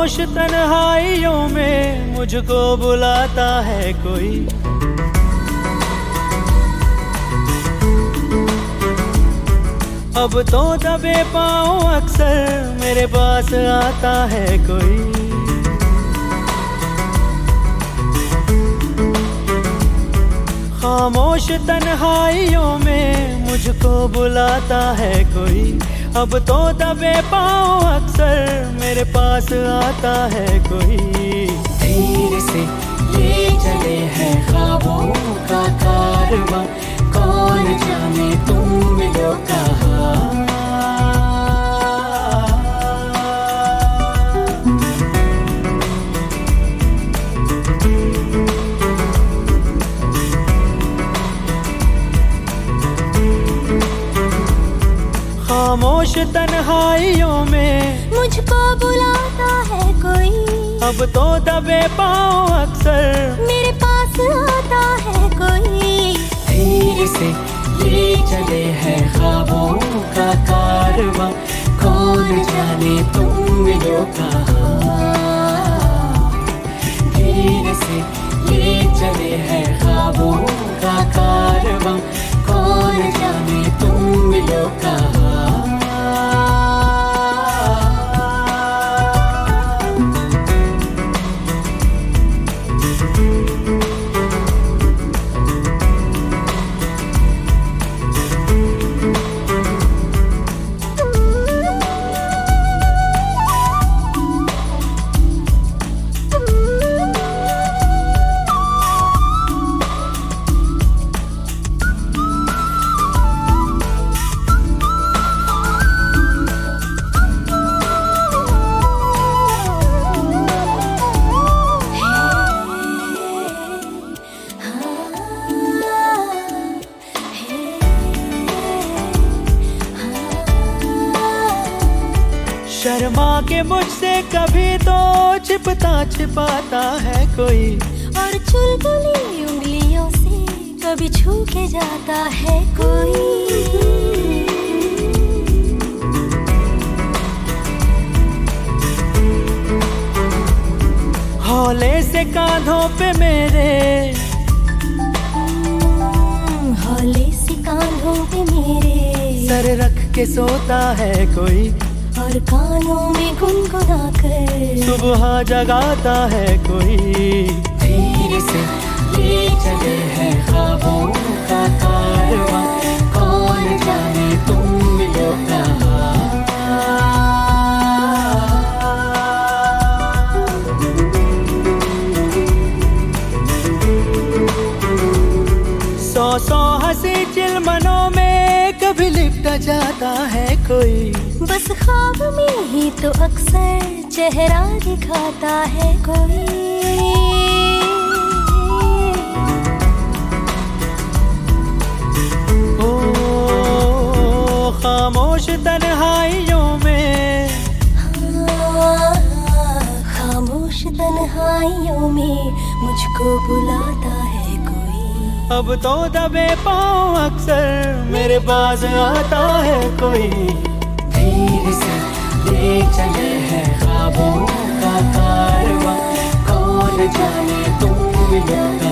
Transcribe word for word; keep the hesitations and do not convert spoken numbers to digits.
खामोश तन्हाइयों में मुझको बुलाता है कोई। अब तो दबे पाँव अक्सर मेरे पास आता है कोई। खामोश तन्हाइयों में मुझको बुलाता है कोई। अब तो दबे पाँव अक्सर मेरे पास आता है कोई। धीरे से ले चले हैं ख्वाबों का कारवां, कौन जाने तुम मिलो कहाँ। खामोश तन्हाइयों में मुझको बुलाता है कोई। अब तो दबे पाँव अक्सर मेरे पास आता है कोई। धीरे से ले चले हैं ख्वाबों का कारवां, कौन जाने तुम मिलो कहाँ। धीरे से ले चले हैं ख्वाबों का कारवां, कौन जाने तुम मिलो कहाँ। शर्मा के मुझसे कभी तो छिपता छिपाता है कोई। और चुलबुली उंगलियों से कभी छू के जाता है कोई। हौले से कांधों पे मेरे, हौले से कांधों पे मेरे सर रख के सोता है कोई। और कानों में गुनगुना कर सुबह जगाता है कोई। धीरे से ले चले हैं ख्वाबों का कारवां, कौन जाने तुम मिलो कहाँ। सौ सौ हंसी चिलमनों में कभी लिपट जाता है कोई। बस ख्वाब में ही तो अक्सर चेहरा दिखाता है कोई। ओ खामोश तन्हाइयों में, हाँ, खामोश तन्हाइयों में मुझको बुलाता है कोई। अब तो दबे पाँव अक्सर मेरे पास आता है कोई। धीरे से ले चले हैं ख्वाबों का कारवां, कौन जाने तुम मिलो